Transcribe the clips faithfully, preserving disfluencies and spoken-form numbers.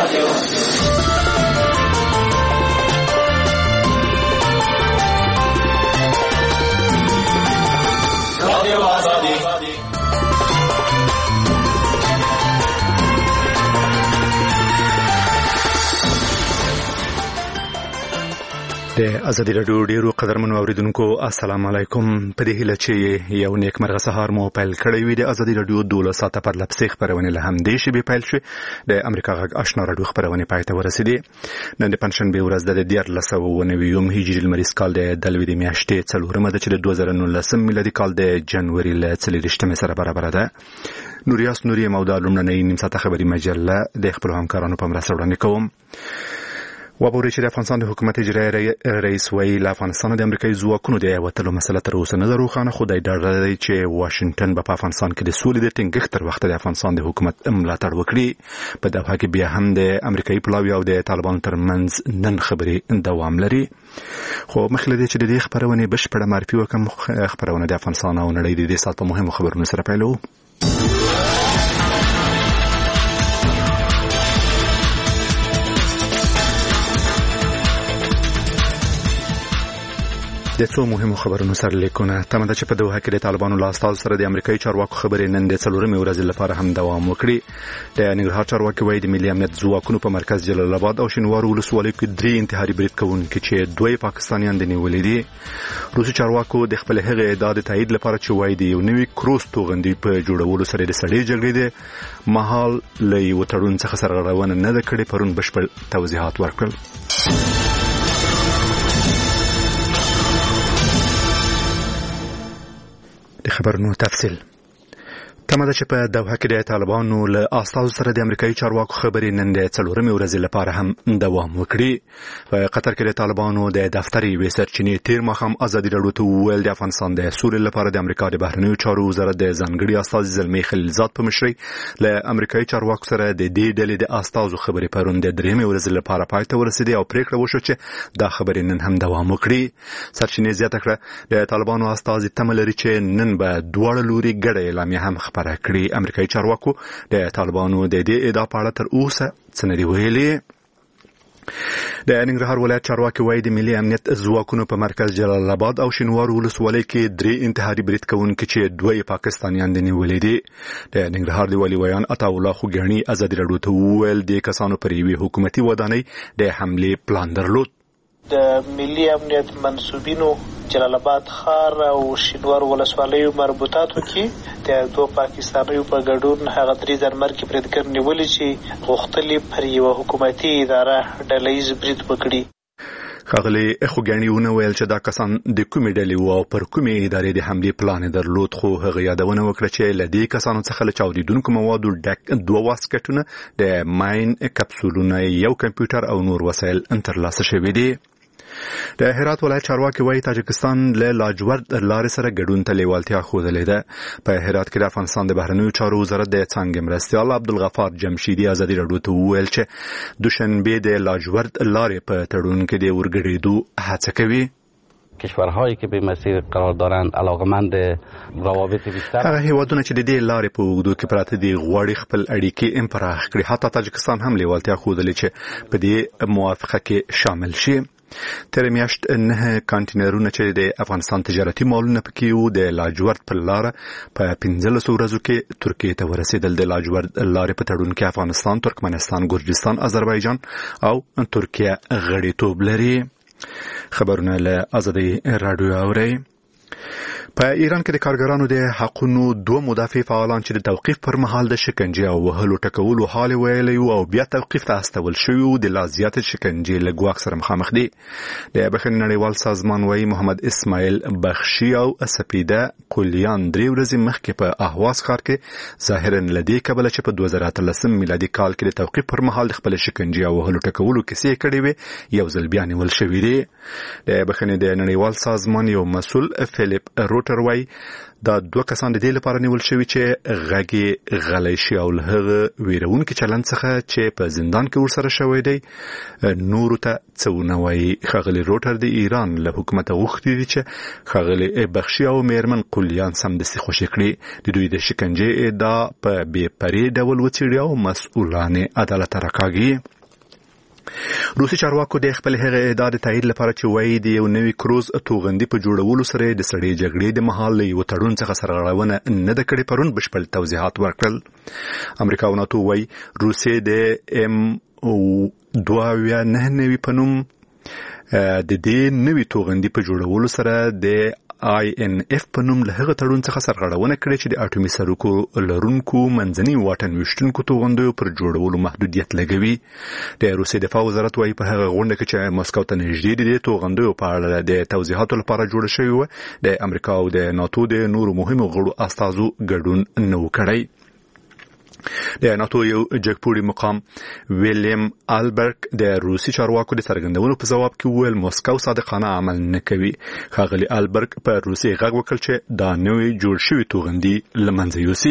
د ازادي راډیو ډیرو قدرمنو اوریدونکو السلام علیکم. په دې هیله چې یو نیک مرغه سهار مو پیل کړی وي. د ازادي راډیو دوله ساعته پر لپسې خبرونه له هم دې شی به پیل شي. د امریکا غږ آشنا راډیو خبرونه پای ته ورسېدي. نن د پنځشنبه ورځ د دیارلس سوه او نوي هجري لمریز کال د دلوي د میاشتې څلورمه ده چې د دوه زره نولسم میلادي کال د جنوري له څلېرویشتمې سره برابر ده. نوریاس نوري مودا لومړنۍ نیم ساعته خبري مجله د خپل همکارانو په مرسته وړاندې کوم. وبوري چې د افغانستان د حکومت اجرایي رئیس ویل افغانستان د امریکایي ځواکونو د وټلو مسله تر اوسه نه روښانه خو د ډاډ لري چې واشنگټن په افغانستان کې د سولې د ټینګښت تر وخت د افغانستان د حکومت ملاتړ وکړي. په دغه کې بیا هم د امریکایي پلاوی او د طالبانو ترمنځ نن خبرې دوام لري. خو مخکې د چې د دې خبرونه بشپړه معرفي وکم خبرونه د افغانستان او نړۍ د دې سات په مهمو خبرونو سره پیلو. د څو مهمو خبرونو سره لیکونه تمه ده چې په دوحه کې د طالبانو له استازو سره د امریکایي چارواکو خبرې نن د څلورمې ورځې لپاره هم دوام وکړي. د ننګرهار چارواکي وایي د ملي امنیت ځواکونو په مرکز جلال آباد او شینوار ولسوالیو کې درې انتحاري برید کوونکي چې دوی پاکستانیان دي نیولې دي. روسي چارواکو د خپل هغه ادعا د تایید لپاره چې وایي د یو نوي کروز توغندي په جوړولو سره د سړې جګړې د مهال له یو تړون څخه سرغړونه نه ده کړې پرون بشپړ توضیحات ورکړل. د خبرونو تفصیل تمه ده چې په دوحه کې د طالبانو له استازو سره د امریکایي چارواکو خبرې نن د څلورمې ورځې لپاره هم دوام وکړي. په قطر کې د طالبانو د دفتر یوې سرچینې تیر ماښام ازادي راډیو ته وویل د افغانستان د سولې لپاره د امریکا د بهرنیو چارو وزارت د ځانګړي استازي زلمي خلیلزاد په مشرۍ له امریکایي چارواکو سره د دې ډلې د استازو خبرې پرون د درېمې ورځې لپاره پای ته ورسېدې او پریکړه وشوه چې دا خبرې نن هم دوام وکړي. سرچینې زیاته کړه د طالبانو استازي تمه لري چې نن به دواړه لوري ګډه اعلامیه هم خبره کړي. امریکایي چارواکو د طالبانو د دې ادعا په اړه تر اوسه څه نه دي ویلي. د ننګرهار ولایت چارواکي وایي د ملي امنیت ځواکونو په مرکز جلال آباد او شینوار ولسوالۍ کې درې انتحاري برید کوونکي چې دوی پاکستانیان دي نیولې دي. د ننګرهار د والي ویان عطاالله خوګیاڼي ازادي راډیو ته وویل د کسانو پر یوې حکومتي ودانۍ د حملې پلان درلود. د ملي امنیت منسوبینو جلال آباد ښار او شینوار ولسوالیو مربوطاتو کې د دوه پاکستانیو په ګډون هغه درې ځانمرګي بریدګر نیولي چې غوښتلي پر یوه حکومتي اداره ډلهییز برید وکړي. ښاغلي خوګیاڼي وویل چې دا کسان د کومې ډلې وو او پر کومې ادارې د حملې پلان درلود خو هغه یادونه وکړه چې له دې کسانو څخه له چاودېدونکو موادو ډک دوه واسکټونه د ماین کپسولونه یو کمپیوټر او نور وسایل ترلاسه شوي دي. د هرات ولایت چارواکي وایي تاجکستان له لاجورد لارې سره ګډون ته لیوالتیا ښودلې ده. په هرات کې د افغانستان د بهرنیو چارو وزارت د څانګې مرستیال عبدالغفار جمشیدي ازادي راډیو ته وویل چې دوشنبه د لاجورد لارې په تړون کې د ورګډېدو هڅه کوي. کشورهایی که به مسیر قرار دارند علاقمند روابط بیشتر هغه هیوادونه چې د دې لارې په اوږدو کې پراته دي غواړي خپل اړیکې هم پراخ کړي. حتی تاجکستان هم لیوالتیا ښودلې چې په دې موافقه کې شامل شي. تر میاشت نه کانټینرونه چې د افغانستان تجارتي مالونه پکې وو د لاجورد پر لار په پنځلسو ورځو کې ترکیه ته ورسېدل. د لاجورد لارې په تړون کې افغانستان، ترکمنستان، ګرجستان، آذربایجان او ترکیه غړیتوب لري. خبرونه له ازادي راډیو اورئ. په ایران کې د کارګرانو د حقوقو دوه مدافع فعالان چې د توقیف پر مهال د شکنجې او وهلو ټکولو حال ویلي او بیا توقیف ته استول شوی د لا زیات شکنجې له ګواښ سره مخامخ دي. د بخښنې نړیوال سازمان وايي محمد اسماعیل بخشي او سپیده قلیان درې ورځې مخکې په اهواز ښار کې ظاهرا لدی کبله چې په دوه زره اتلسم میلادي کال کې د توقیف پر مهال خپل شکنجې او وهلو ټکولو کیسې کړې وي یو ځل بیا نیول شوی دی. د بخښنې د نړیوال سازمان یو مسؤل فلیپ روټر وايي دا دوه کسان د دې لپاره نیول شوی چې غږی غلی شي او له هغه ویرونکي چلند څخه چې په زندان کې ورسره شوی دی نورو ته څه ونه وایي. ښاغلي روټر د ایران له حکومته غوښتي دي چې ښاغلي بخشي او میرمن قلیان سمدستي خوشي کړي. د دوی د شکنجې ادعا په بې پرې ډول وڅېړي او مسؤلان عدالت ته راکاږي. روسي چارواکو د خپل هغه ادعا د تایید لپاره چې وایي د یو نوي کروز توغندي په جوړولو سره د سړې جګړې د مهال یو تړون څخه سرغړونه نه د کړې پرون بشپړ توضیحات ورکړل. امریکا او ناتو وایي روسي د ام او دوه نه نوي پنوم د دې نوي توغندي په جوړولو سره د آی ان اف په نوم له هغه تړون څخه سرغړونه کړې چې د اټومي سرکو لرونکو منځني واټن ویشتونکو توغندیو پر جوړولو محدودیت لګوي. د روسي دفاع وزارت وايي په هغه غونډه کې چې مسکو ته نږدې دي د توغندیو په اړه د توضیحاتو لپاره جوړ شوی و د امریکا او د ناتو د نورو مهمو غړو استازو ګډون نه وکړي. د ناتو یو جګپوړي مقام ویلیام البرک د روسي چارواکو د څرګندونو په جواب کې وویل مسکو صادقانه عمل نه کوي. ښاغلي البرک په روسي غږ وکړ چې دا نوې جوړ شوی توغندي له منځه یوسي.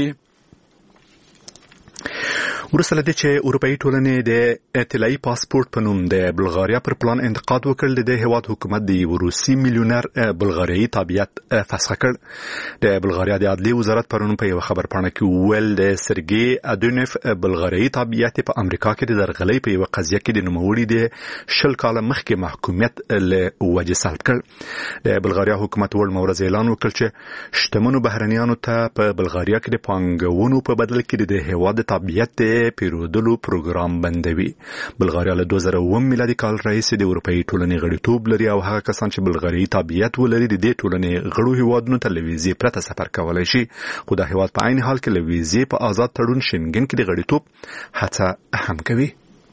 ورسره د چې اروپאי ټولنې د اطلاعي پاسپورت په نوم د بلغاریا پر پلان انتقاد وکړ. د هیواد حکومت د روسي میلیونر بلغاریایي تابعیت فسخ کړ. د بلغاریا د عدلیې وزارت پرون په یو خبرپاڼه کې ویل د سرګي ادونف بلغاریایي تابعیت په امریکا کې د درغلۍ په یو قضیه کې د نوموړي د شل کاله مخکې محکومیت له وجې سلب کړ. د بلغاریا حکومت ول مورز اعلان وکړ چې شتمنو بهرنیانو ته په بلغاریا کې د پانګونو په بدل کې د هیواد د تابعیت پیرودلو پروګرام بندوي. بلغاریا له دوه زره اووه میلادي کال راهیسې د اروپאי ټولنې غړیتوب لري او هغه کسان چې بلغاریایي تابعیت ولري د دې ټولنې غړو هیوادونو ته له ویزې پرته سفر کولای شي. خو د هیواد په عین حال کې له ویزې په آزاد تړون شنګن کې د غړیتوب هڅه هم کوي.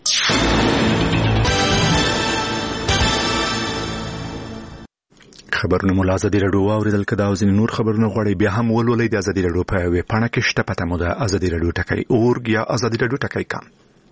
خبرونه مولا ازادي رادیو اوریدل کدا او ځین نور خبرونه غواړي بیا هم ولولئ د ازادي رادیو په ویب پاڼه کې شته پته مو د ازادي رادیو ټکی اورګ یا ازادي رادیو ټکی کام.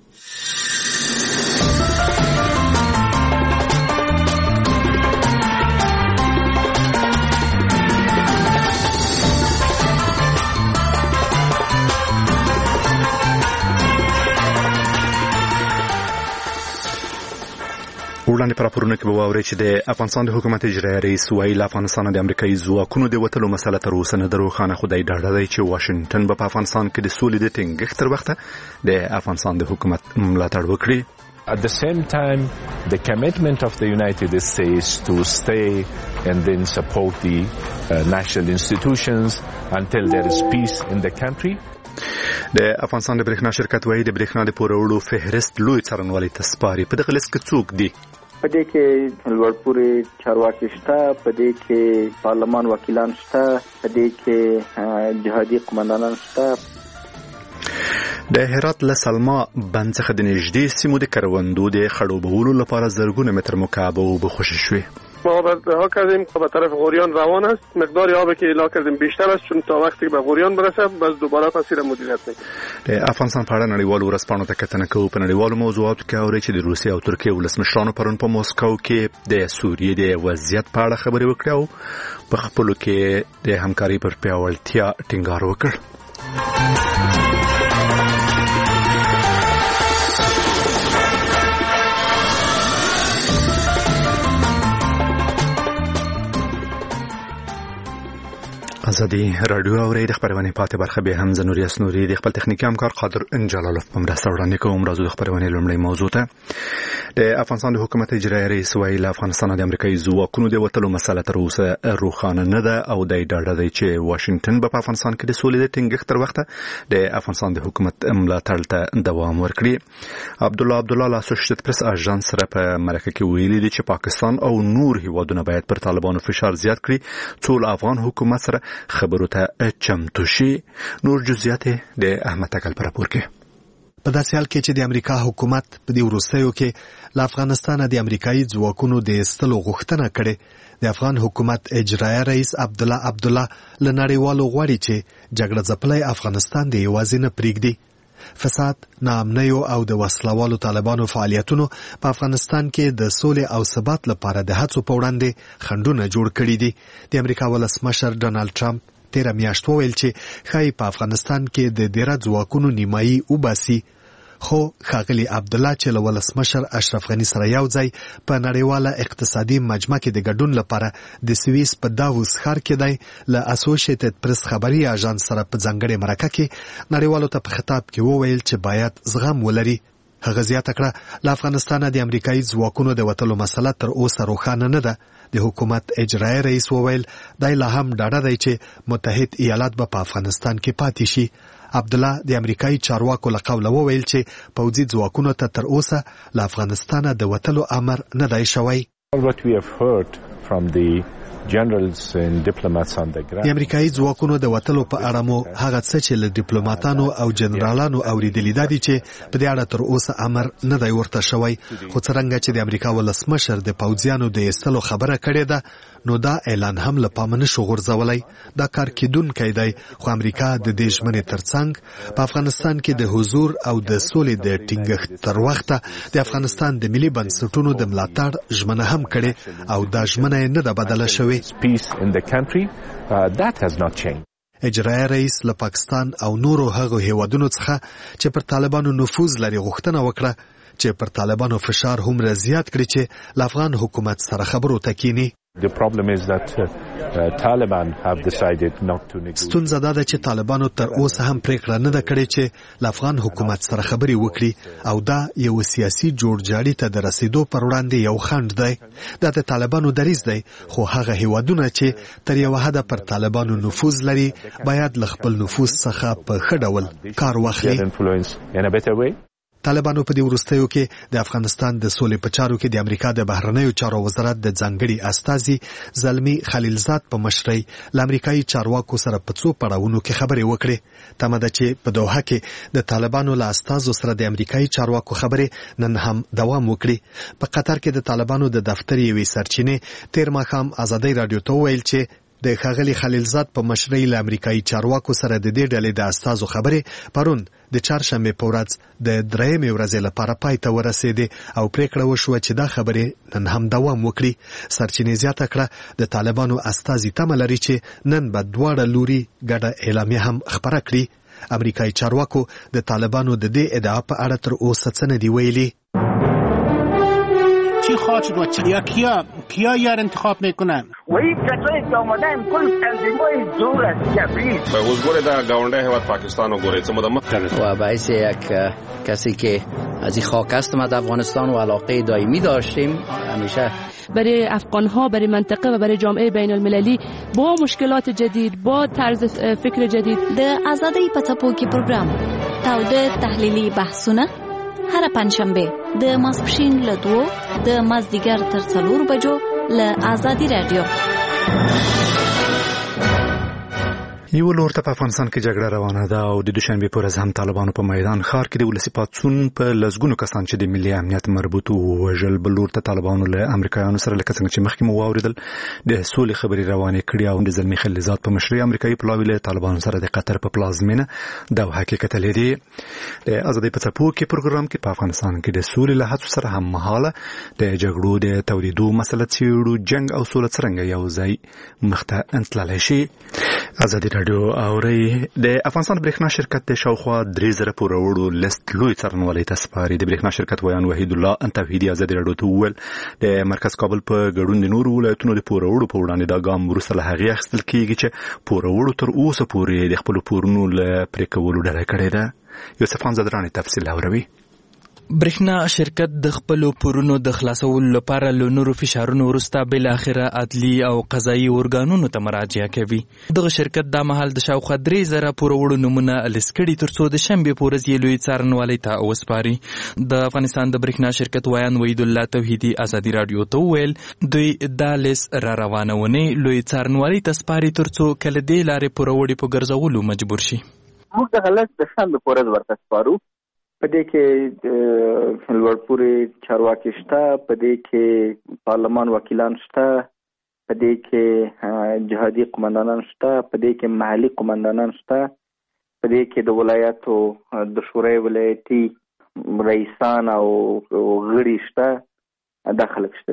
وړاندې پر راپورونه کې به واورئ چې د افغانستان د حکومت اجرایي رئیس وایي له افغانستان د امریکایي ځواکونو د وتلو مسله تر اوسه نه ده روښانه. خو دی ډاډه دی چې واشنګټن به په افغانستان کې د سولې د ټینګښت تر وخته د افغانستان د حکومت ملاتړ وکړي. At the same time, the commitment of the United States to stay and then support the uh, national institutions until there is peace in the country. د افغانستان د برېښنا شرکت وایي د برېښنا د پورولو فهرست لوی څارنوالي ته سپاري. په دغه لیست کې څوک دي؟ په دې کې لوړپوړي چارواکي شته، په دې کې پارلمان وکیلان شته، په دې کې جهادي قومندانان شته. د هرات له سلما بند څخه د نږدې سیمو د کروندو د خړوبولو لپاره زرګونه متر مکعب اوبه خوشی شوې. ما ها کردیم که به طرف غوریان روان است. مقدار آبی که اعلام کردیم بیشتر است چون تا وقتی که به غوریان برسه باز دوباره پسیر مدیریت میکنه. د افغانستان په اړه نړیوالو ورځپاڼو ته کتنه کوو. په نړیوالو موضوعاتو کې اوري چې د روسیې او ترکیې ولسمشرانو پرون په موسکو کې د سوریې د وضعیت په اړه خبرې وکړې او په خپلو کې د همکارۍ پر پیاوړتیا ټینګار وکړ. ازادي رادیو اوري د خبرونه پاتې برخه به هم زنوري اسنوري د خپل تخنیکی همکار قادر انجلالوف په مرسته وړاندې کوم. راځو د خبرونه لومړی موضوع ته. د افغانستان د حکومت اجرایي رئیس وایي له افغانستان د امریکایي ځواکونو د وتلو مسله تر اوسه روښانه نه ده او د ډاډه دی چې واشنګټن به په افغانستان کې د سولې د ټینګښت تر وخته د افغانستان د حکومت ملاتړ ته دوام ورکړي. عبد الله عبد الله له اسوشیټډ پریس اژانس سره په مرکه کې ویلي دي چې پاکستان او نور هیوادونه باید پر طالبانو فشار زیات کړي څو افغان حکومت سره خبرو ته چمتو شي. نور جزئیات د احمد تکل پر راپور کې. په داسې حال کې چې د امریکا حکومت په دې وروستیو کې له افغانستان د امریکایي ځواکونو د ایستلو غوښتنه کړې، د افغان حکومت اجرایي رئیس عبد الله عبد الله له نړیوالو غواړي چې جګړه ځپلی افغانستان د یوازې نه پرېږدي. فساد، ناامنیو او د وسلوالو طالبانو فعالیتونو په افغانستان کې د سولې او ثبات لپاره د هڅو په وړاندې خنډونه جوړ کړي دي. د امریکا ولسمشر ډونالد ټرمپ تیره میاشت وویل چې ښایي په افغانستان کې د ډیره ځواکونو نیمایي وباسي. خو ښاغلي عبدالله چې له ولسمشر اشرف غني سره یو ځای په نړیواله اقتصادي مجمع کې د ګډون لپاره د سویس په داووس ښار کې دی، له اسوشیټډ پریس خبري اژانس سره په ځانګړې مرکه کې نړیوالو ته په خطاب کې وویل چې باید زغم ولري. هغه زیاته کړه له افغانستانه د امریکایي ځواکونو د وتلو مسله تر اوسه روښانه نه ده. د حکومت اجرایي رئیس وویل دا لا هم ډاډه دی چې متحد ایالات به په افغانستان کې پاتې شي. عبد الله د امریکایي چارواکو له قوله وویل چې پوځي ځواکونو ته تر اوسه له افغانستانه د وتلو امر نه دی شوی. What we have heard from the generals and diplomats on the ground. د امریکایي ځواکونو د وتلو په اړه مو هغه څه چې له ډیپلوماټانو او جنرالانو اوریدلي دي چې په دې اړه تر اوسه امر نه دی ورته شوی. خو څرنګه چې د امریکا ولسمشر د پوځیانو د ایستلو خبره کړې ده نو دا اعلان هم له پامه نشو غورځولی. دا کار کیدونکی دی خو امریکا د دې ژمنې ترڅنګ په افغانستان کې د حضور او د سولې د ټینګښت تر وخته د افغانستان د ملي بنسټونو د ملاتړ ژمنه هم کړې او دا ژمنه نه ده بدله شوې. Peace in the country, uh, that has not changed. اجرایي رئیس له پاکستان او نورو هغو هیوادونو څخه چې پر طالبانو نفوذ لري غوښتنه وکړه چې پر طالبانو فشار هم زیات کړي چې له افغان حکومت سره خبرو ته کینی. The problem is that uh, uh, Taliban have decided not to negotiate. ستونزه دا ده چې طالبانو تر اوسه هم پریکړه نه ده کړې چې له افغان حکومت سره خبرې وکړي او دا یو سیاسي جوړجاړي ته د رسیدو پر وړاندې یو خنډ دی. دا د طالبانو دریځ دی خو هغه هیوادونه چې تر یو حده پر طالبانو نفوذ لري باید له خپل نفوذ څخه په ښه ډول کار واخلي. طالبانو په دې وروستیو کې د افغانستان د سولې په چارو کې د امریکا د بهرنیو چارو وزارت د ځانګړي استازي زلمی خلیلزاد په مشرۍ له امریکایي چارواکو سره په څو پړاوونو کې خبرې وکړې. تمه ده چې په دوحه کې د طالبانو له استازو سره د امریکایي چارواکو خبرې نن هم دوام وکړي. په قطر کې د طالبانو د دفتر یوې سرچینې تیر ماښام ازادۍ راډیو ته وویل چې د ښاغلي خلیلزاد په مشرۍ له امریکایي چارواکو سره د دې ډلې د استازو خبرې پرون د چهارشنبې په ورځ د درېیمې ورځې لپاره پای ته ورسېدې او پریکړه وشوه چې دا خبرې نن هم دوام وکړي. سرچینې زیاته کړه د طالبانو استازي تمه لري چې نن به دواړه لوري ګډه اعلامیه هم خپره کړي. امریکایي چارواکو د طالبانو د دې ادعا په اړه تر اوسه څه نه دي ویلي. چی خواهد شد و چی یا کیا کیا یار انتخاب میکنن و این کسایی که آمدن کل تنظیمای دور از کبیر به حضور در گاونده حواد پاکستان و گوریت و باعث یک کسی که از این خاک است ما در افغانستان و علاقه دائمی داشتیم همیشه برای افغان‌ها برای منطقه و برای جامعه بین المللی با مشکلات جدید با طرز فکر جدید د آزادۍ په څپو کې پروګرام تاوده تحلیلي بحثونه هر پنځشنبه د ماسپښین له دوه د مازدیګر تر څلور بجو له آزادي رادیو. یو لور ته په افغانستان کې جګړه روانه ده او د دوشنبه پر ورځ هم طالبانو په میدان ښار کې د ولسی پاتسون په لزګونو کسان چې د ملي امنیت مربوط وژل بل لور ته طالبانو له امریکایانو سره لکه څنګه چې مخکې مو واوریدل د سولې خبري روانې کړې او د زلمی خلیلزاد په مشرۍ امریکایي پلاوی له طالبانو سره د قطر په پلازمینه د حقیقت لري. د ازادۍ په څپو کې پروګرام کې په افغانستان کې د سولې له هڅو سره هم مهاله د جګړو د تولیدو مسله څیړو جنگ او سوله څرنګه یو ځای مخته انتللی شي. ازادي رادیو اوري د افغانستان برېښنا شرکت د شاوخوا درې زره پوروړو لیست لوی څارنوالۍ ته سپاري. د برېښنا شرکت ویان وحید الله انتوحیدي ازادي رادیو ته وویل د مرکز کابل په ګډون د نورو ولایتونو د پوروړو په وړاندې دا ګام وروسته له هغې اخیستل کېږي چې پوروړو تر اوسه پورې د خپلو پورونو له پرې کولو ډډه کړې ده. یوسف خان زدراني تفصیل اوري. برېښنا شرکت د خپلو پورونو د خلاصولو لپاره له نورو فشارونو وروسته بالاخره عدلي او قضایي ارګانونو ته مراجعه کوي. دغه شرکت دا مهال د شاوخوا درې زره پوروړو نومونه لیست کړي تر څو د شنبې په ورځ یې لوی څارنوالۍ ته وسپاري. د افغانستان د برېښنا شرکت ویان وحید الله توحیدي ازادي رادیو ته وویل دوی دا لیست را روانونې لوی څارنوالۍ ته سپاري تر څو کله دې لارې پوروړي په ګرځولو مجبور شي. موږ دغه لیست د شنبې په ورځ ورته سپارو. په دې کې لوړپوړي چارواکي شته، په دې کې پارلمان وکیلان شته، په دې کې جهادي قومندانان شته، په دې کې محلي قومندانان شته، په دې کې د ولایاتو د شورای ولایتي رئیسان او غړي شته. دا خلک شته دي.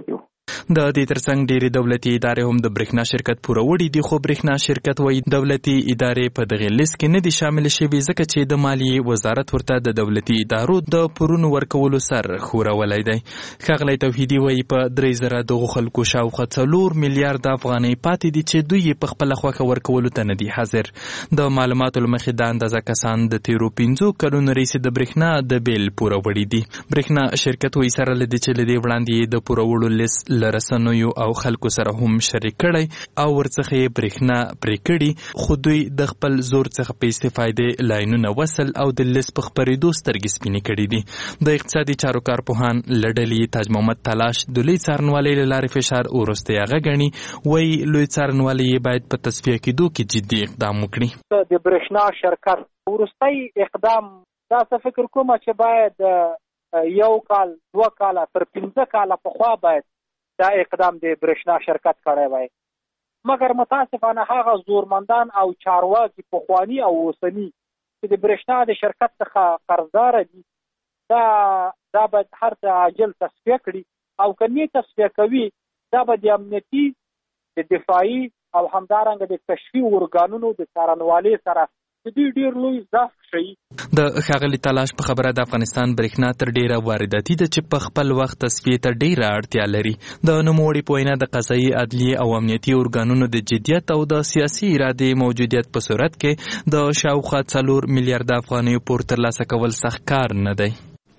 د دې ترڅنګ ډېری دولتي ادارې هم د برېښنا شرکت پوروړي دي، خو برېښنا شرکت وایي دولتي ادارې په دغه لیست کې نه دي شامل شوي ځکه چې د مالیې وزارت ورته د دولتي ادارو د پورونو ورکولو سر ښورولی دی. ښاغلی توحیدي وایي په درې زره دغو خلکو شاوخوا څلور میلیارده افغانۍ پاتې دي چې دوی یې په خپله خوښه ورکولو ته نه دي حاضر. د معلوماتو له مخې دا اندازه کسان د تېرو پنځو کلونو راهیسې د برېښنا د بیل پوروړي دي. برېښنا شرکت وایي سره له دې چې له دې وړاندې د پوروړو لیست له رسنیو او خلکو سره هم شریک کړی او ورڅخه یې برېښنا پرې کړي، خو دوی د خپل زور څخه په استفادې لاینونه وصل او د لیست په خپرېدو سترګې سپینې کړي دي. د اقتصادي چارو کارپوهان له ډلې تاج محمد تلاش د لوی څارنوالۍ له لارې فشار وروستی هغه ګڼي، وایي لوی څارنوالۍ یې باید په تصفیه کېدو کې جدي اقدام وکړي. د برېښنا شرکت وروستی اقدام دا څه فکر کومه چې باید یو کال دوه کاله تر پنځه کاله پخوا باید دا اقدام د برېښنا شرکت کړی وای، مګر متاسفانه هغه زورمندان او چارواکي پخواني او اوسني چې د برېښنا د شرکت څخه قرضدار دي دا دا باید هر څه عاجل تصفیه کړي، او که نه تصفیه کوي دا به د امنیتي د دفاعي او همدارنګه د کشفي ارګانونو د څارنوالۍ سره دوی ډیر لوی ضعف شي. د ښاغلي تلاش په خبره د افغانستان برېښنا تر ډیره وارداتي ده چې په خپل وخت تصفیې ته ډیره اړتیا لري. د نوموړي په وینا د قضایي، عدلیې او امنیتي ارګانونو د جدیت او د سیاسي ارادې موجودیت په صورت کې د شاوخوا څلور میلیارده افغانیو پور ترلاسه کول سخت کار نه دی.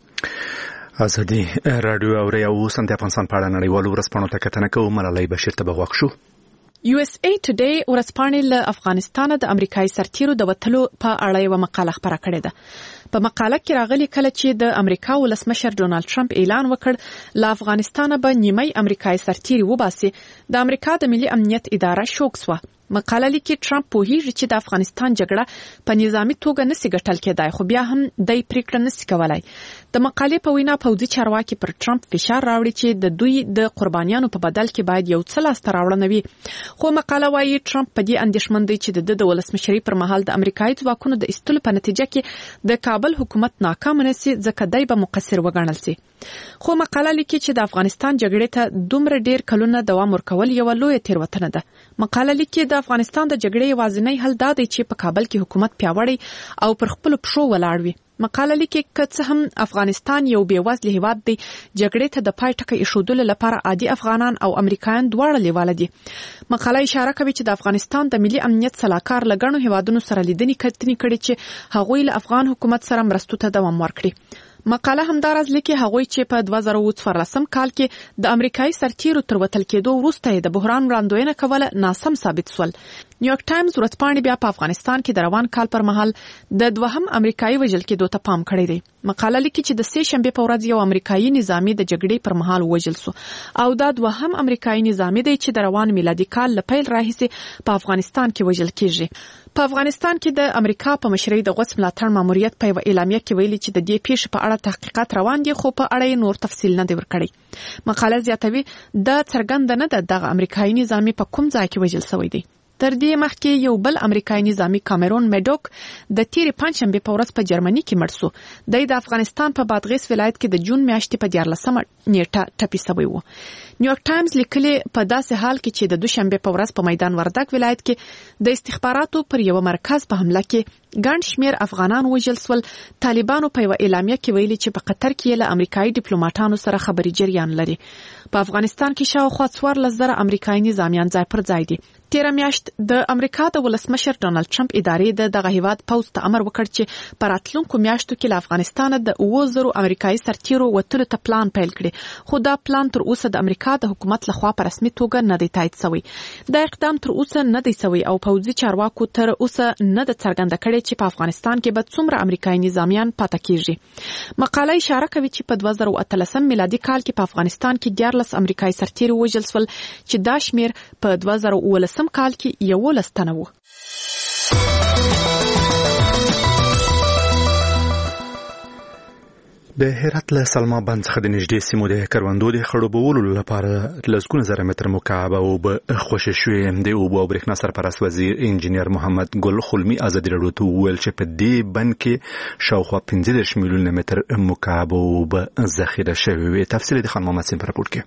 ازادي راډیو اوري او اوس د افغانستان په اړه نړیوالو ورځپاڼو ته کتنه کوو. ملالۍ بشیر ته به غوږ شو. یو اس ای ټوډے ورځپاڼې له افغانستانه د امریکایي سرتیرو د وتلو په اړه یوه مقاله خپره کړې ده. په مقاله کې راغلي کله چې د امریکا ولسمشر ډونالد ټرمپ اعلان وکړ له افغانستانه به نیمه امریکایي سرتیري وباسي، د امریکا د ملي امنیت اداره شوک سوه. مقاله لیکي ټرمپ پوهیږي چې د افغانستان جګړه په نظامی توګه نسی ګټل کېدای، خو بیا هم د پریکړه نسی کولای. د مقالې په وینا پوځي چارواکي پر ټرمپ فشار راوړي چې د دوی د قربانیانو په بدل کې باید یو څه لاسته راوړنه وي، خو مقاله وايي ټرمپ په دې اندېښمن دی چې د ولسمشرۍ پر مهال د امریکایي ځواکونو د ایستلو په نتیجه کې د کابل حکومت ناکام نسی ځکه دی به مقصر وګڼل سي. خو مقاله لیکي چې د افغانستان جګړې ته دومره ډیر کلونه دوام ورکول یو لوی تیروتنه ده. مقاله لیکي د افغانستان د جګړې یوازینی حل دا دی چې په کابل کې حکومت پیاوړی او پر خپل پښو ولاړ وي. مقاله لیکي که څه هم افغانستان یو بېوزله هیواد دی، جګړې ته د پای ټکی ایښودلو لپاره عادي افغانان او امریکایان دواړه لیواله دي. مقاله اشاره کوي چې د افغانستان د ملي امنیت سلاکار له ګڼو هیوادونو سره لیدنې کتنې کړي چې هغوی له افغان حکومت سره مرستو ته دوام ورکړي. مقاله همداراز لیکي هغوی چې په دوه زره اووه څوارلسم کال کې د امریکایي سرتیرو تر وتل کېدو وروسته د بحران وړاندوینه کوله ناسم ثابت سول. نیویارک ټایمز ورځپاڼې بیا په افغانستان کې د روان کال پر مهال د دوهم امریکایي وژل کېدو ته پام کړی دی. مقاله لیکي چې د سې شنبې په ورځ یو امریکایي نظامي د جګړې پر مهال وژل سو او دا دوهم امریکایي نظامي دی چې د روان میلادي کال له پیل راهیسې په افغانستان کې وژل کېږي. په افغانستان کې د امریکا په مشرۍ د غوڅ ملاتړ ماموریت په یوه اعلامیه کې ویلي چې د دې پیښې په اړه تحقیقات روان دي، خو په اړه یې نور تفصیل نه دی ورکړی. مقاله زیاتوي دا څرګنده نه ده دغه امریکایي نظامي په کوم ځای کې وژل شوی دی. تر دې مخکې یو بل امریکایي نظامي کامرون میډوک د تیرې پنجشنبې په ورځ په جرمني کې مړ سو. دی د افغانستان په بادغیس ولایت کې د جون میاشتې په دیارلسمه نیټه ټپي شوی و. نیویارک ټایمز لیکلي په داسې حال کې چې د دوشنبې په ورځ په میدان وردګ ولایت کې د استخباراتو پر یو مرکز په حمله کې ګڼ شمېر افغانان وژل سول. طالبانو په یوه اعلامیه کې ویلي چې په قطر کې له امریکایي ډیپلوماټانو سره خبري جریان لري. په افغانستان کې شاوخوا څوارلس زره امریکایي نظامیان ځای پر ځای دي. تیره میاشت د امریکا د ولسمشر ډونالد ټرمپ ادارې د دغه هیواد پوځ ته امر وکړ چې په راتلونکو میاشتو کې له افغانستانه د اووه زرو امریکایي سرتیرو وتلو ته پلان پیل کړي، خو دا پلان تر اوسه د امریکا د حکومت لخوا په رسمي توګه نه دی تایید شوی. دا اقدام تر اوسه نه دی شوی او پوځي چارواکو تر اوسه نه د څرګنده کړي چې په افغانستان کې به څومره امریکایي نظامیان پاتې کیږي. مقاله اشاره کوي چې په دوه زره اتلسم میلادي کال کې په افغانستان کې دیارلس امریکایي سرتیري وژل شول چې دا شمېر په دوه زره اوولسم کال کې یولس تنه و. د هرات له سلما بند څخه د نږدې سیمو د کروندو د خړوبولو لپاره لسګونه زره متر مکعب اوبه خوشې شوې. د اوبو او برېښنا سرپرست وزیر انجینیر محمد ګل خلمي ازادي راډیو ته وویل چې په دې بند کې شاوخوا پنځه دېرش میلیونه متر مکعب اوبه ذخیره شوې وي. تفصیل د خان محمد سیم په راپور کې.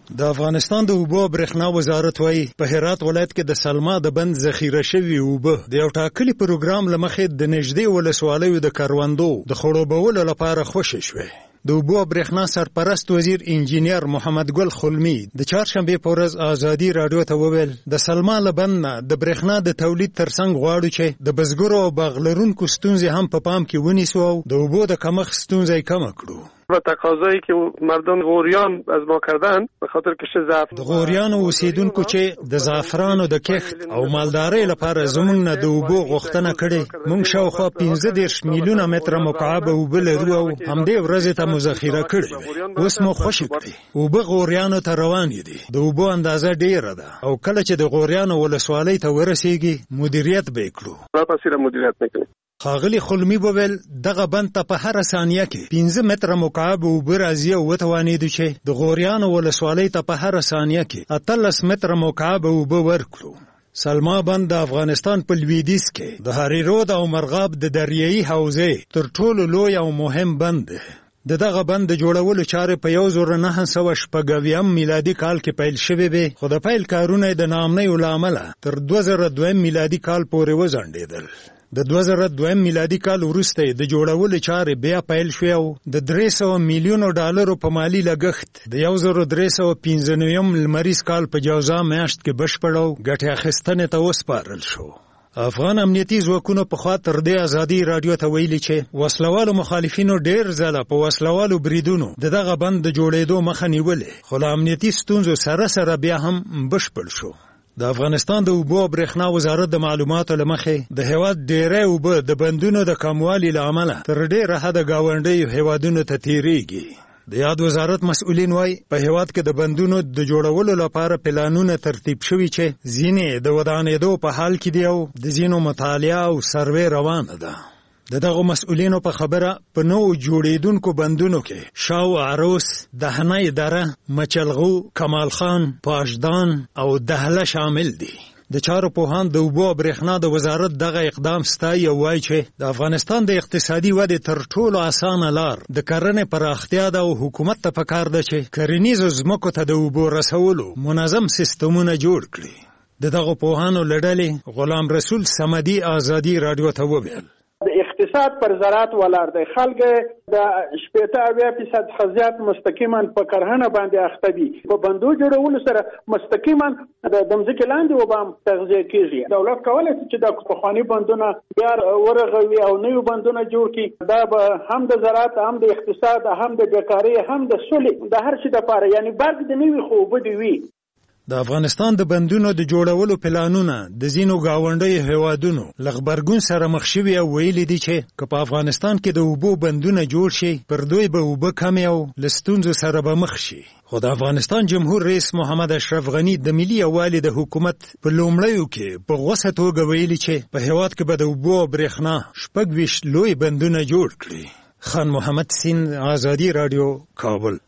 د افغانستان د اوبو برېښنا وزارت وایي په هرات ولایت کې د سلما د بند ذخیره شوي اوبه د یو ټاکلي پروګرام له مخې د نږدې ولسوالیو د کروندو د خړوبولو لپاره خوشې شوې. د اوبو برېښنا سرپرست وزیر انجینیر محمد ګل خلمی د چهارشنبې په ورځ ازادي راډیو ته وویل د سلما له بند نه د برېښنا د تولید ترڅنګ غواړو چې د بزګرو او باغ لرونکو ستونزې هم په پام کې ونیسو او د اوبو د کمښت ستونزه یې کمه کړو. و تقاضایی که مردم غوریان از ما کردن به خاطر کشت زعفران د غوریان اوسیدونکو چې د زعفرانو د کښت او مالدارۍ لپاره زموږ نه د اوبو غوښتنه کړې، موږ شاوخوا پنځه دېرش میلیونه متره مکعب اوبه لرو او همدې ورځې ته مو ذخیره کړې. اوس مو خوشې کړې، اوبه غوریانو ته روانې دي. د اوبو اندازه ډیره ده او کله چې د غوریانو ولسوالۍ ته ورسیږي مدیریت به یې کړو. راپسې مدیریت نکوي. ښاغلي خلمی وویل دغه بند ته په هره ثانیه کې پنځه متره مکعب اوبه راځي او وتوانېدو چې د غوریانو ولسوالۍ ته په هره ثانیه کې اتلس متره مکعب اوبه ورکړو. سلما بند د افغانستان په لویدیځ کې د هاري رود او مرغاب د دریایي حوزې تر ټولو لوی او مهم بند دی. د دغه بند د جوړولو چارې په یو زر نهه سوه شپږ اویایم میلادي کال کې پیل شوې وې، خو د پیل کارونه د ناامنیو له امله تر دوه زره دویم میلادي کال پورې وځنډېدل. د دوه زره دویم میلادي کال وروسته د جوړولو چارې بیا پیل شوې او د درې سوه میلیونو ډالرو په مالي لګښت د یو زر درې سوه پنځه نویم لمریز کال په جوزا میاشت کې بشپړ او ګټې اخیستنې ته وسپارل شو. افغان امنیتي ځواکونو پخوا تر دې ازادي راډیو ته ویلي چې وسلوالو مخالفینو ډېر ځله په وسلوالو بریدونو د دغه بند د جوړېدو مخه نیولې، خو له امنیتي ستونزو سره سره بیا هم بشپړ شو. د افغانستان د اوبو او برېښنا وزارت د معلوماتو له مخې د هېواد ډېری اوبه د بندونو د کموالي له امله تر ډېره حده ګاونډیو هېوادونو ته تېرېږي. د یاد وزارت مسؤلین وایي په هېواد کې د بندونو د جوړولو لپاره پلانونه ترتیب شوي چې ځینې د ودانېدو په حال کې دي او د ځینو مطالعه او سروې روانه ده. د دغو مسؤلینو په خبره په نوو جوړېدونکو بندونو کې شاو عروس، دهنی دره، مچلغو، کمال خان، پاشدان او دهله شامل دي. د چارو پوهان د اوبو او برېښنا د وزارت دغه اقدام ستایي او وایي چې د افغانستان د اقتصادي ودې تر ټولو اسانه لار د کرنې پراختیا ده او حکومت ته پکار ده چې کرنیزو ځمکو ته د اوبو رسولو منظم سیستمونه جوړ کړي. د دغو پوهانو له ډلې غلام رسول صمدي ازادي راډیو ته وویل د اقتصاد پر زراعت ولاړ دی. خلک د شپېته اویا فیصد خزیات مستقیما په کرهنه باندې اخته دي. په بندو جوړولو سره مستقیما د ځمکې لاندې اوبه هم تغذیه کېږي. دولت کولی شي چې د پخواني بندونه بیا ورغوي او نوي بندونه جوړ کړي. دا به هم د زراعت، هم د اقتصاد، هم د بیکارۍ، هم د سولې د هر شي دپاره یعنی برګ د نوي خو اوبه دې وي. د افغانستان د بندونو د جوړولو پلانونه د ځینو ګاونډیو هېوادونو له غبرګون سره مخ شوي او ویلي دي چې که په افغانستان کې د اوبو بندونه جوړ شي پر دوی به اوبه کمې او له ستونزو سره به مخ شي. خو د افغانستان جمهور رئیس محمد اشرف غني د ملي یووالي د حکومت په لومړیو کې په غوسه توګه ویلي چې په هېواد کې به د اوبو او برېښنا شپږ ویشت لوی بندونه جوړ کړي. خان محمد سین، ازادي راډیو، کابل.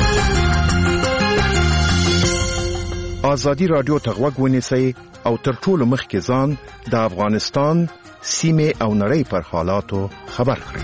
ازادي راډیو ته غوږ ونیسئ او تر ټولو مخکې ځان د افغانستان سیمې او نړۍ پر حالاتو خبر کړئ.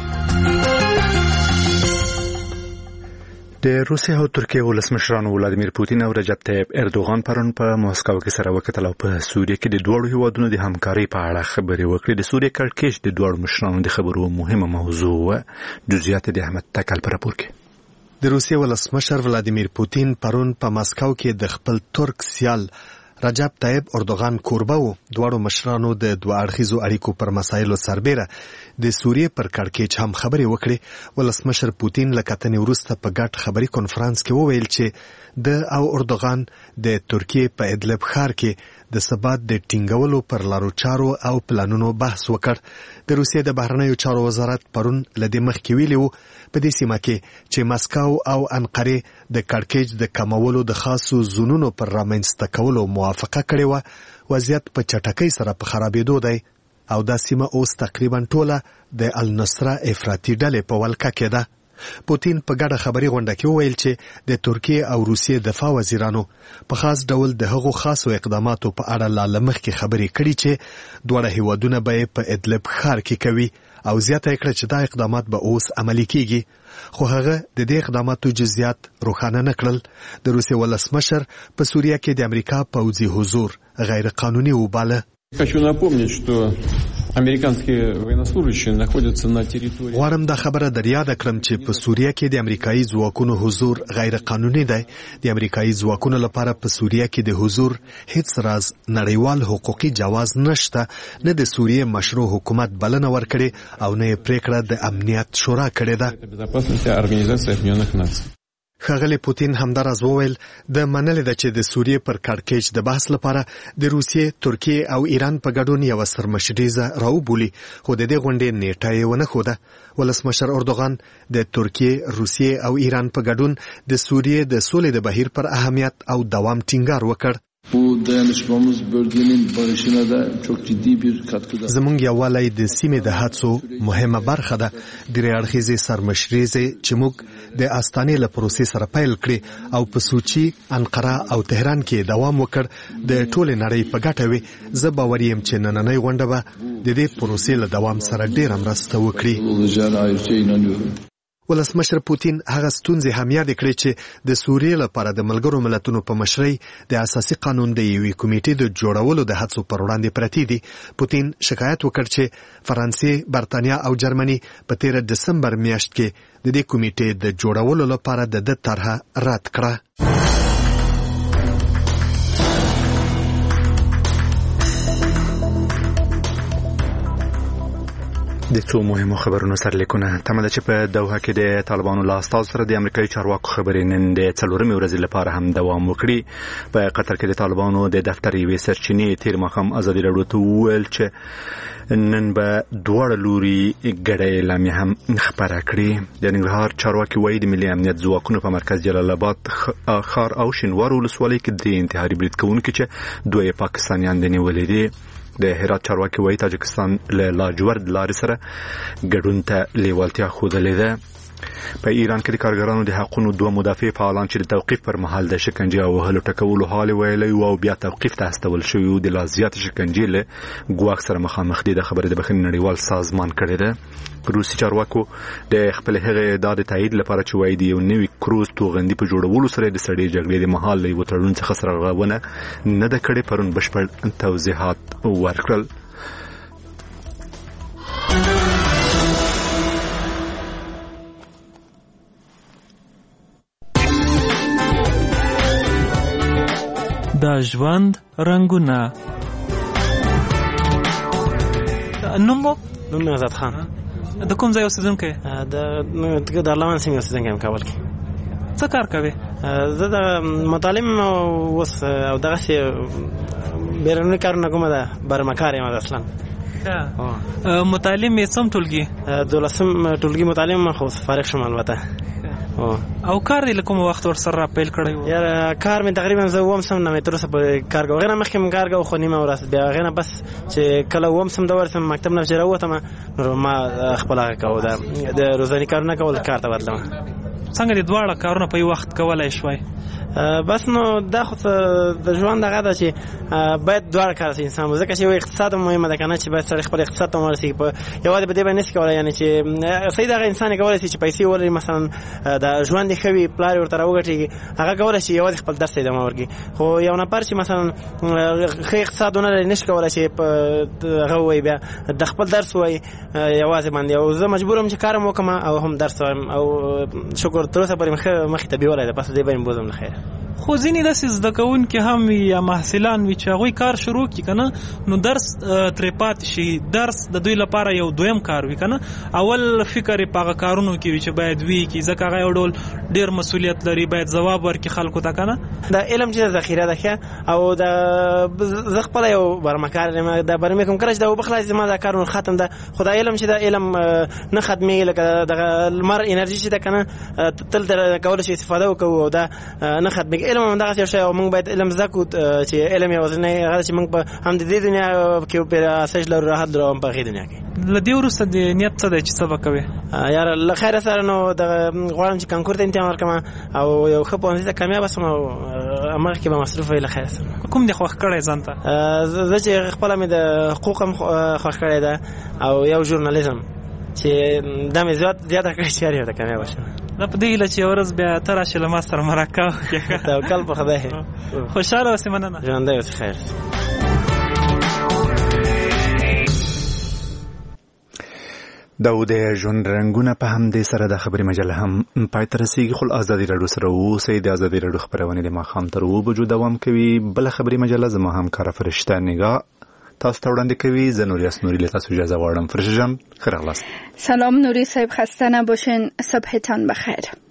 د روسیې او ترکیې ولسمشرانو ولادیمیر پوتین او رجب طیب اردوغان پرون په مسکو کې سره وکتل او په سوریه کې د دوړو هیوادونو د همکارۍ په اړه خبرې وکړې. د سوریې کړکېچ د دوړو مشرانو د خبرو مهمه موضوع و. جزئیات د احمد تکل پر راپور کې. د روسیې ولسمشر ولادیمیر پوتین پرون په مسکو کې د خپل ترک سیال رجب طیب اردوغان کوربه و. دواړو مشرانو د دوه اړخیزو اړیکو پر مسایلو سربیره د سوریې پر کړکېچ هم خبرې وکړې. ولسمشر پوتین له کتنې وروسته په ګډ خبري کنفرانس کې وویل چې د او اردوغان د ترکیې په ادلب ښار کې د ثبات د ټینګولو پر لارو چارو او پلانونو بحث وکړ. د روسیې د بهرنیو چارو وزارت پرون له دې مخکې ویلي و په دې سیمه کې چې مسکو او انقرې د کړکېچ د کمولو د خاصو زونونو پر رامنځته کولو موافقه کړې وه. وضعیت په چټکۍ سره په خرابېدو دی او دا سیمه اوس تقریبا ټوله د النصره افراطي ډلې په ولکه کې ده. پوتین په ګډه خبري غونډه کې وویل چې د ترکیې او روسیې دفاع وزیرانو په خاص ډول د هغو خاصو اقداماتو په اړه لا مخکې خبرې کړي چې دواړه هیوادونه به په ادلب ښار کې کوي او زیاته کړه چې دا اقدامات به اوس عملي کیږي خو هغه د دې اقداماتو جزئیات روښانه نه کړل. د روسیې ولسمشر په سوریه کې د امریکا پوځي حضور غیر قانوني وباله. Хочу напомнить, что американские военнослужащие находятся на территории. غواړم دا خبره در یاد کړم چې په سوریه کې د امریکایي ځواکونو حضور غیر قانوني دی. د امریکایي ځواکونو لپاره په سوریه کې د حضور هیڅ راز نړیوال حقوقي جواز نشته. نه د سوریې مشروع حکومت بلنه ورکړي او نه پریکړه د امنیت شورا کړې ده. Безопасности Организации Объединенных Наций. ښاغلی پوتین همداراز وویل د منلې ده چې د سوریې پر کړکېچ د بحث لپاره د روسیې، ترکیې او ایران په ګډون یوه سرمشریزه راوبولي، خو د دې غونډې نیټه یې ونه ښوده. ولسمشر اردوغان د ترکیې، روسیې او ایران په ګډون د سوریې د سولې د بهیر پر اهمیت او دوام ټینګار وکړ. Bu dayanışmamız bölgenin barışına da çok ciddi bir katkıda. زمونږ یووالی د سیمې د هڅو مهمه برخه ده. درې اړخیزې سرمشریزې چې موږ د استانې له پروسې سره پیل کړې او په سوچي، انقره او تهران کې دوام وکړ د ټولې نړۍ په ګټه وي. زه باور یم چې نننۍ غونډه به د دې پروسې له دوام سره ډېره مرسته وکړي. ولسمشر پوتین هغه ستونزې هم یاد کړې چې د سوریې لپاره د ملګرو ملتونو په مشرۍ د اساسي قانون د یوې کمیټې د جوړولو د هڅو پر وړاندې پرتې دي. پوتین شکایت وکړ چې فرانسې، برتانیا او جرمني په تیره دسمبر میاشت کې د دې کمیټې د جوړولو لپاره د ده طرحه رد کړه. د څو مهمو خبرونو سرلیکونه. تمه ده چې په دوحه کې د طالبانو له استازو سره د امریکایي چارواکو خبرې نن د څلورمې ورځې لپاره هم دوام وکړي. په قطر کې د طالبانو د دفتر یوې سرچینې تیر ماښام ازادي راډیو ته وویل چې نن به دواړه لوري ګډه اعلامیه هم خپره کړي. د ننګرهار چارواکي وایي د ملي امنیت ځواکونو په مرکز جلال آباد ښار او شینوار ولسوالۍ کې درې انتحاري برید کوونکي چې دوه یې پاکستانیان دي نیولي دي. د هرات چارواکي وایي تاجکستان له لاجورد لارې سره ګډون ته لیوالتیا ښودلې ده. په ایران کې د کارګرانو د حقونو دوه مدافع فعالان چې د توقیف پر مهال د شکنجې او وهلو ټکولو حال ویلی او بیا توقیف ته استول شوي د لا زیاتې شکنجې له ګواښ سره مخامخ دي. د خبرې د بخښنې نړیوال سازمان کړې ده. روسي چارواکو د خپل هغې ادعا د تایید لپاره چې وایي د یو نوي کروز توغندي په جوړولو سره د سړې جګړې د مهال له یوه تړون څخه سرغړونه نه ده کړې. پرون بشپړ توضیحات ورکړل. د ژوند رنګونه. نوم مو؟ نوم آزاد خان. د کوم ځای اوسیدونکی؟ د د علامه سیمې اوسیدونکی یم، کابل کې. څه کار کوې؟ زه د متعلم اوس او دغسې بیروني کارونه کومه ده، برمکار یم اصلا. متعلم یې څوم ټولګي؟ دولسم ټولګي متعلم یم، خو فارغ شوم البته. او کار دی له کوم وخت ور سره پیل کړی و؟ یاره کار مې تقریبا زه اووم سم نه مې تر اوسه په کار کوم. هغې نه مخکې مې کار کوم خو نیمه ورځ، بیا هغې نه بس چې کله اووم سم ته ورسم مکتب نه چې راووتم نو ما خپل هغه کوو د روزاني کارونه کول کار ته بدلم. څنګه دې دواړه کارونه په یو وخت کولی شوی؟ بس نو دا خو د ژوند دغه ده چې باید دواړه کار شي انسان، ځکه چې یو اقتصاد هم مهمه ده که نه، چې باید سړی خپل اقتصاد ته ورسېږي. په یوازې په دې باندې نشي کولی، یعنې چې صحیح دغه انسان یې کولی شي چې پیسې ولري، مثلا د ژوند یې ښه وي، پلار یې ورته راوګټېږي، هغه کولی شي یوازې خپل درس ته ادامه ورکړي. خو یو نفر چې مثلا ښه اقتصاد ونه لري نشي کولی چې هغه ووایي بیا د خپل درس ووایي یوازې باندې. او زه مجبور یم چې کار هم وکړم او هم درس وایم، او شکر تر اوسه پورې مې ښه مخې ته بیولی ده، پس دې باندې بوځم نه خیر. خو ځینې داسې زده کوونکي هم وي یا محصلان وي چې هغوی کار شروع کړي که نه، نو درس ترې پاتې شي. درس د دوی لپاره یو دویم کار وي که نه، اول فکر یې په هغه کارونو کې وي چې باید وي کړي، ځکه هغه یو ډول ډېر مسؤلیت لري، باید ځواب ورکړي خلکو ته که نه. د علم چې ذخیره ده ښه، او د زه خپله یو برمکار یم، د برمې کوم کله چې د اوبه خلاص زما دا کارونه ختم ده. خو دا علم چې د علم نه ختمېږي، لکه دغه لمر انرژي چې ده که نه تل کولی شي استفاده وکړو، او دا نه ختمېږي. علم هم دغسې یو شی، او موږ باید علم زده کړو چې علم یوازینی هغه چې موږ په هم د دې دنیا کې پرې اساس لرو، راحت لرو، هم په هغې دنیا کې. له دې وروسته د نیت څه دی چې څه به کوې؟ یاره له خیره سره نو دغه غواړم چې کانکور ته امتحان ورکړم او یو ښه پوهنځي ته کامیابه شم، او هماغه کې به مصروف وي له خیره سره. کوم دې خوښ کړی ځان ته؟ زه چې خپله مې د حقوق هم خوښ کړی ده، او یو ژورنالیزم. چې دا مې زیات زیاته کړې چې هر یو ته کامیاب شم. دا په دې هیله چې یوه ورځ بیا ته راشې له ما سره مرکه وکړې. توکل په خدای. خوشحاله اوسې. مننه. ژوندی اوسې. خیر. دا د ژوند رنګونه په همدې سره د خبري مجله هم پای ته رسیږي. خو ازادي راډیو سره اوسئ. د ازادي راډیو خبرونه د ماښام تر اوه بجو دوام کوي. بل خبري مجله زما همکاره فرشته نگاه تاسو ته وړاندې کوي. زه نوریاس نوري له تاسو اجازه غواړم. فرشته جان خیر غلاست. سلام نوری صاحب، خسته نباشین. صبحتان بخیر.